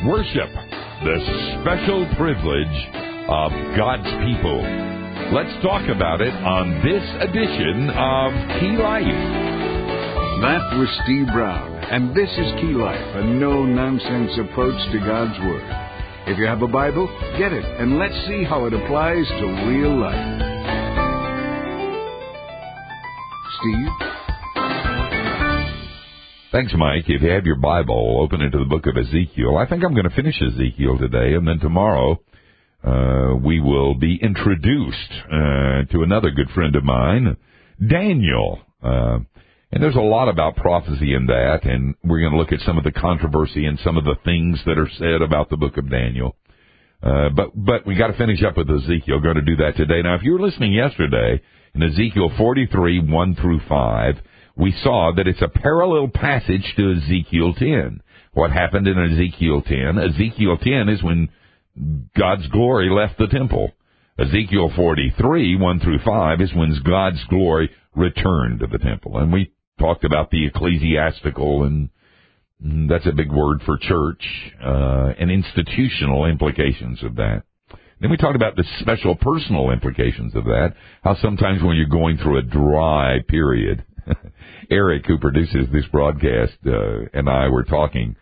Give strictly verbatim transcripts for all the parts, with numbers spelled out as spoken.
Worship, the special privilege of God's people. Let's talk about it on this edition of Key Life. That was Steve Brown, and this is Key Life, a no-nonsense approach to God's Word. If you have a Bible, get it, and let's see how it applies to real life. Steve? Thanks, Mike. If you have your Bible, open it to the book of Ezekiel. I think I'm going to finish Ezekiel today, and then tomorrow uh, we will be introduced uh, to another good friend of mine, Daniel. Uh, and there's a lot about prophecy in that, and we're going to look at some of the controversy and some of the things that are said about the book of Daniel. Uh, but but we got to finish up with Ezekiel. Going to do that today. Now, if you were listening yesterday in Ezekiel forty-three, one through five, we saw that it's a parallel passage to Ezekiel ten. What happened in Ezekiel ten? Ezekiel ten is when God's glory left the temple. Ezekiel forty-three, one through five, is when God's glory returned to the temple. And we talked about the ecclesiastical, and that's a big word for church, uh, and institutional implications of that. Then we talked about the special personal implications of that, how sometimes when you're going through a dry period, Eric, who produces this broadcast, uh, and I were talking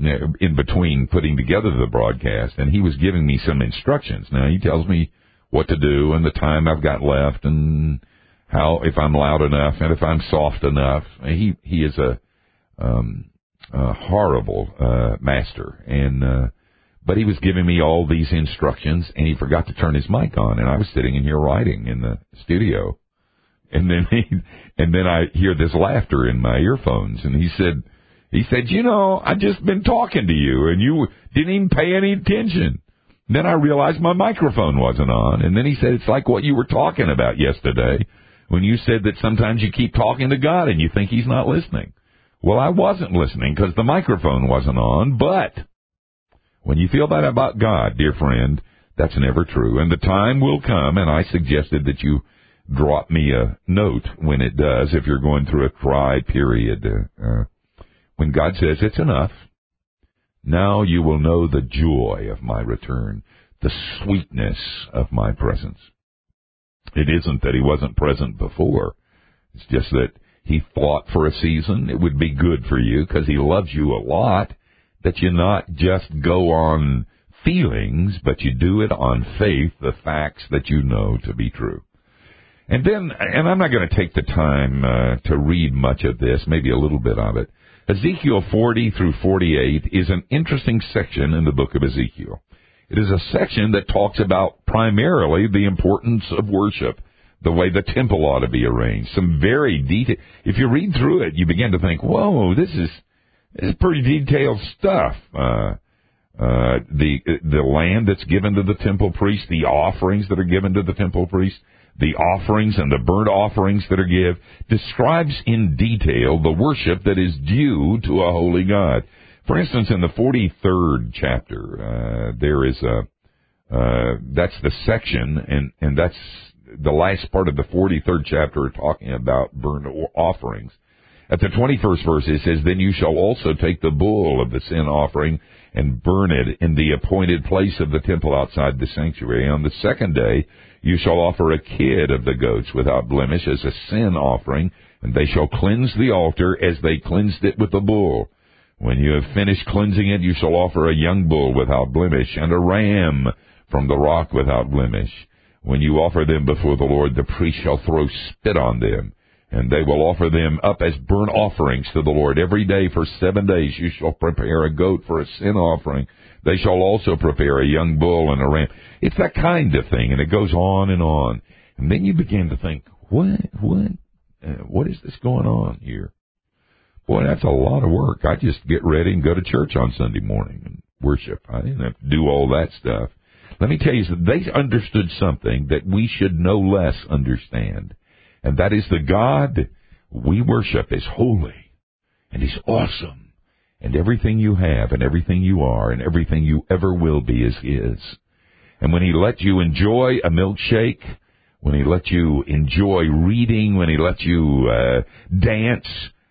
in between putting together the broadcast, and he was giving me some instructions. Now, he tells me what to do and the time I've got left and how, if I'm loud enough and if I'm soft enough. He he is a, um, a horrible uh, master, and uh, but he was giving me all these instructions, and he forgot to turn his mic on, and I was sitting in here writing in the studio. And then he, and then I hear this laughter in my earphones, and he said, he said, you know, I just been talking to you, and you didn't even pay any attention. Then I realized my microphone wasn't on, and then he said, it's like what you were talking about yesterday, when you said that sometimes you keep talking to God and you think He's not listening. Well, I wasn't listening because the microphone wasn't on, but when you feel that about God, dear friend, that's never true, and the time will come, and I suggested that you drop me a note when it does, if you're going through a dry period. Uh, when God says, it's enough, now you will know the joy of my return, the sweetness of my presence. It isn't that He wasn't present before. It's just that He thought for a season it would be good for you, because He loves you a lot, that you not just go on feelings, but you do it on faith, the facts that you know to be true. And then, and I'm not going to take the time uh, to read much of this, maybe a little bit of it. Ezekiel forty through forty-eight is an interesting section in the book of Ezekiel. It is a section that talks about primarily the importance of worship, the way the temple ought to be arranged. Some very detailed. If you read through it, you begin to think, whoa, this is, this is pretty detailed stuff. Uh, uh, the, the land that's given to the temple priest, the offerings that are given to the temple priest, the offerings and the burnt offerings that are given, describes in detail the worship that is due to a holy God. For instance, in the forty-third chapter, uh, there is a, uh, that's the section, and, and that's the last part of the forty-third chapter talking about burnt offerings. At the twenty-first verse, it says, then you shall also take the bull of the sin offering and burn it in the appointed place of the temple outside the sanctuary. On the second day, you shall offer a kid of the goats without blemish as a sin offering, and they shall cleanse the altar as they cleansed it with the bull. When you have finished cleansing it, you shall offer a young bull without blemish, and a ram from the rock without blemish. When you offer them before the Lord, the priest shall throw spit on them, and they will offer them up as burnt offerings to the Lord. Every day for seven days you shall prepare a goat for a sin offering. They shall also prepare a young bull and a ram. It's that kind of thing, and it goes on and on. And then you begin to think, what, what, uh, what is this going on here? Boy, that's a lot of work. I just get ready and go to church on Sunday morning and worship. I didn't have to do all that stuff. Let me tell you, they understood something that we should no less understand, and that is the God we worship is holy, and He's awesome, and everything you have and everything you are and everything you ever will be is His. And when He lets you enjoy a milkshake, when He lets you enjoy reading, when He lets you uh, dance,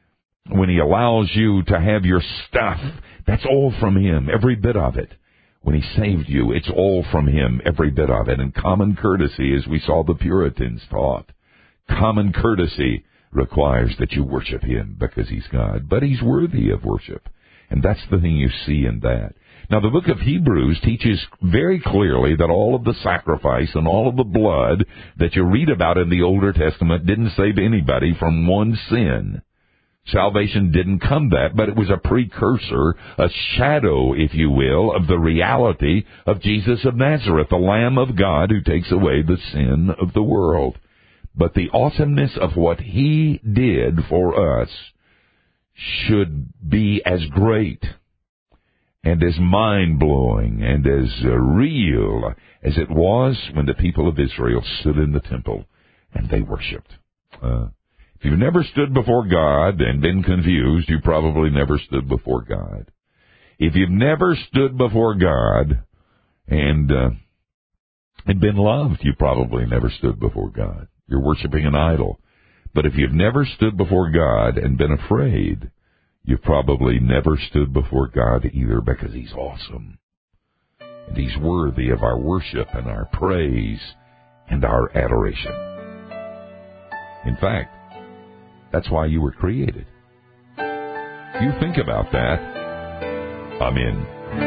when he allows you to have your stuff, that's all from him, every bit of it. When he saved you, it's all from him, every bit of it. And common courtesy, as we saw the Puritans taught, common courtesy requires that you worship him because he's God. But he's worthy of worship. And that's the thing you see in that. Now, the book of Hebrews teaches very clearly that all of the sacrifice and all of the blood that you read about in the Older Testament didn't save anybody from one sin. Salvation didn't come that, but it was a precursor, a shadow, if you will, of the reality of Jesus of Nazareth, the Lamb of God who takes away the sin of the world. But the awesomeness of what he did for us should be as great and as mind-blowing and as uh, real as it was when the people of Israel stood in the temple and they worshipped. Uh, if you've never stood before God and been confused, you probably never stood before God. If you've never stood before God and, uh, and been loved, you probably never stood before God. You're worshiping an idol. But if you've never stood before God and been afraid, you've probably never stood before God either, because he's awesome. And he's worthy of our worship and our praise and our adoration. In fact, that's why you were created. If you think about that, I'm in.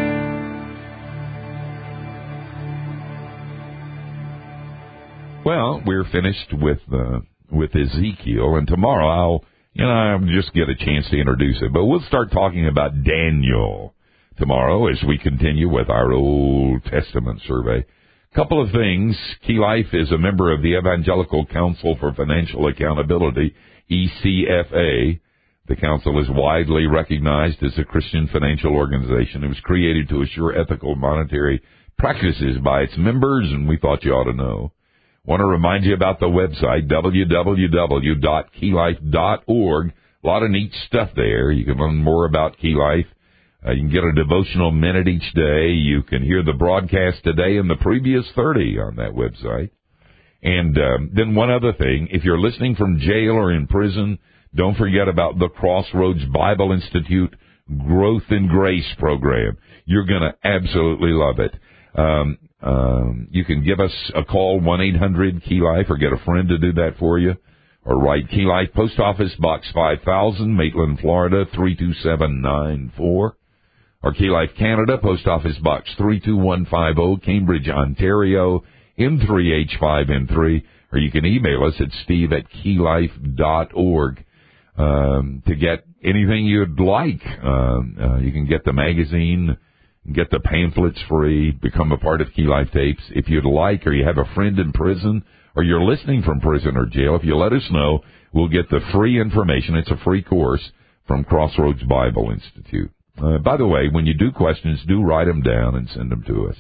Well, we're finished with uh, with Ezekiel, and tomorrow I'll, you know, I'll just get a chance to introduce it. But we'll start talking about Daniel tomorrow as we continue with our Old Testament survey. Couple of things. Key Life is a member of the Evangelical Council for Financial Accountability, E C F A. The council is widely recognized as a Christian financial organization. It was created to assure ethical monetary practices by its members, and we thought you ought to know. Want to remind you about the website, w w w dot key life dot org. A lot of neat stuff there. You can learn more about Key Life. Uh, you can get a devotional minute each day. You can hear the broadcast today and the previous thirty on that website. And um, then one other thing, if you're listening from jail or in prison, don't forget about the Crossroads Bible Institute Growth in Grace program. You're going to absolutely love it. Um, um, you can give us a call, one eight hundred key life, or get a friend to do that for you. Or write Key Life, Post Office Box five thousand, Maitland, Florida, three two seven nine four. Or Key Life Canada, Post Office Box three two one five zero, Cambridge, Ontario, M three H five N three. Or you can email us at steve at key life dot org um, to get anything you'd like. Um, uh, you can get the magazine, get the pamphlets free, become a part of Key Life Tapes. If you'd like, or you have a friend in prison, or you're listening from prison or jail, if you let us know, we'll get the free information. It's a free course from Crossroads Bible Institute. Uh, by the way, when you do questions, do write them down and send them to us.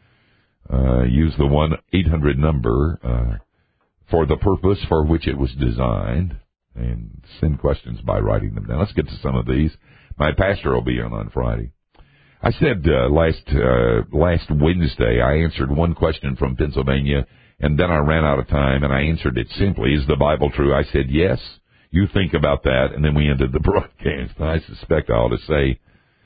Uh, use the one eight hundred number uh, for the purpose for which it was designed, and send questions by writing them down. Let's get to some of these. My pastor will be on on Friday. I said uh, last uh, last Wednesday I answered one question from Pennsylvania, and then I ran out of time, and I answered it simply, is the Bible true? I said, yes. You think about that, and then we ended the broadcast. I suspect I ought to say,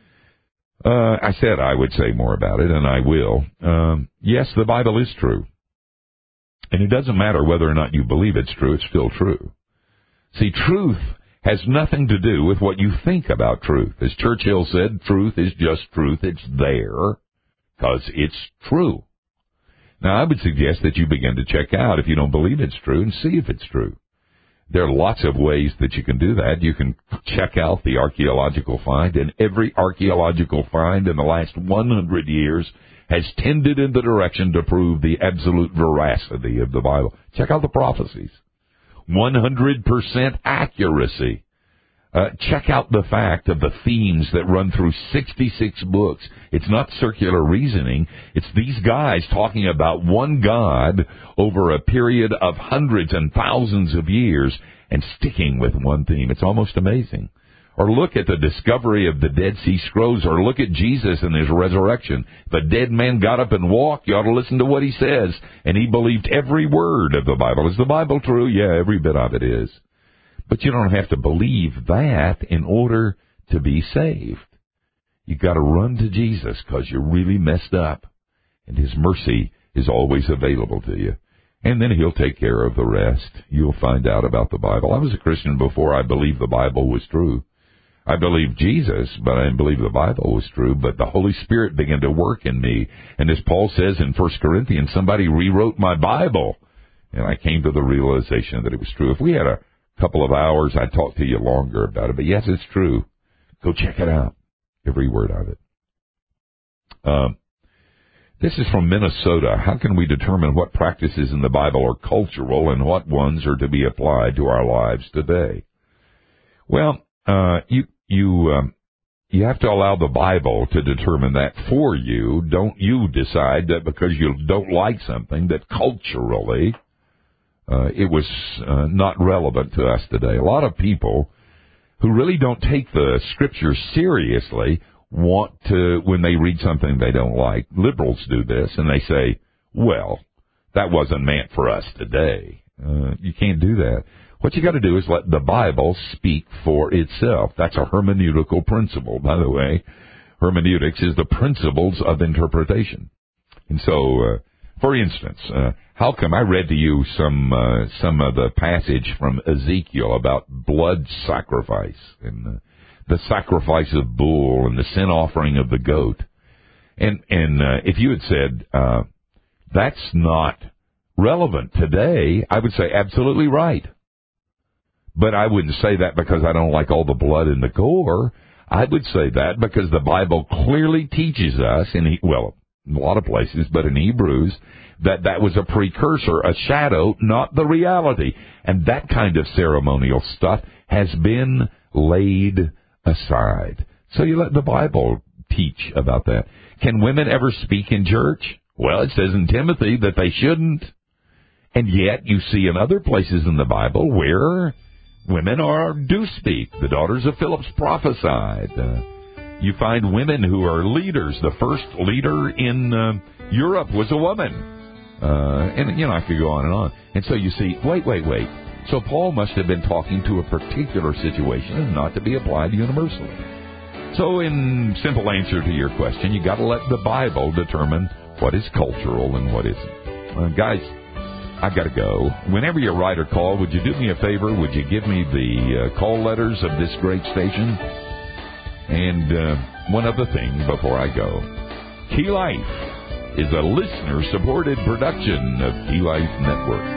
uh, I said I would say more about it, and I will. Um, yes, the Bible is true. And it doesn't matter whether or not you believe it's true, it's still true. See, truth has nothing to do with what you think about truth. As Churchill said, truth is just truth. It's there because it's true. Now, I would suggest that you begin to check out if you don't believe it's true and see if it's true. There are lots of ways that you can do that. You can check out the archaeological find, and every archaeological find in the last one hundred years has tended in the direction to prove the absolute veracity of the Bible. Check out the prophecies. one hundred percent accuracy. Uh, check out the fact of the themes that run through sixty-six books. It's not circular reasoning. It's these guys talking about one God over a period of hundreds and thousands of years and sticking with one theme. It's almost amazing. Or look at the discovery of the Dead Sea Scrolls, or look at Jesus and his resurrection. If a dead man got up and walked, you ought to listen to what he says. And he believed every word of the Bible. Is the Bible true? Yeah, every bit of it is. But you don't have to believe that in order to be saved. You've got to run to Jesus because you're really messed up, and His mercy is always available to you. And then He'll take care of the rest. You'll find out about the Bible. I was a Christian before I believed the Bible was true. I believed Jesus, but I didn't believe the Bible was true. But the Holy Spirit began to work in me. And as Paul says in First Corinthians, somebody rewrote my Bible. And I came to the realization that it was true. If we had a couple of hours, I'd talk to you longer about it. But yes, it's true. Go check it out. Every word of it. Um, this is from Minnesota. How can we determine what practices in the Bible are cultural and what ones are to be applied to our lives today? Well, uh, you you um, you have to allow the Bible to determine that for you. Don't you decide that because you don't like something that culturally uh, it was uh, not relevant to us today. A lot of people who really don't take the Scripture seriously want to, when they read something they don't like, liberals do this, and they say, well, that wasn't meant for us today. Uh, you can't do that. What you got to do is let the Bible speak for itself. That's a hermeneutical principle, by the way. Hermeneutics is the principles of interpretation. And so, uh, for instance, uh, how come I read to you some uh, some of the passage from Ezekiel about blood sacrifice and uh, the sacrifice of bull and the sin offering of the goat, and and uh, if you had said uh, that's not relevant today, I would say absolutely right. But I wouldn't say that because I don't like all the blood and the gore. I would say that because the Bible clearly teaches us, in well, in a lot of places, but in Hebrews, that that was a precursor, a shadow, not the reality. And that kind of ceremonial stuff has been laid aside. So you let the Bible teach about that. Can women ever speak in church? Well, it says in Timothy that they shouldn't. And yet you see in other places in the Bible where women are do speak. The daughters of Philip prophesied. Uh, you find women who are leaders. The first leader in uh, Europe was a woman. Uh, and, you know, I could go on and on. And so you see, wait, wait, wait. So Paul must have been talking to a particular situation and not to be applied universally. So in simple answer to your question, you got to let the Bible determine what is cultural and what isn't. Uh, guys, I got to go. Whenever you write or call, would you do me a favor? Would you give me the uh, call letters of this great station? And uh, one other thing before I go. Key Life is a listener-supported production of Key Life Network.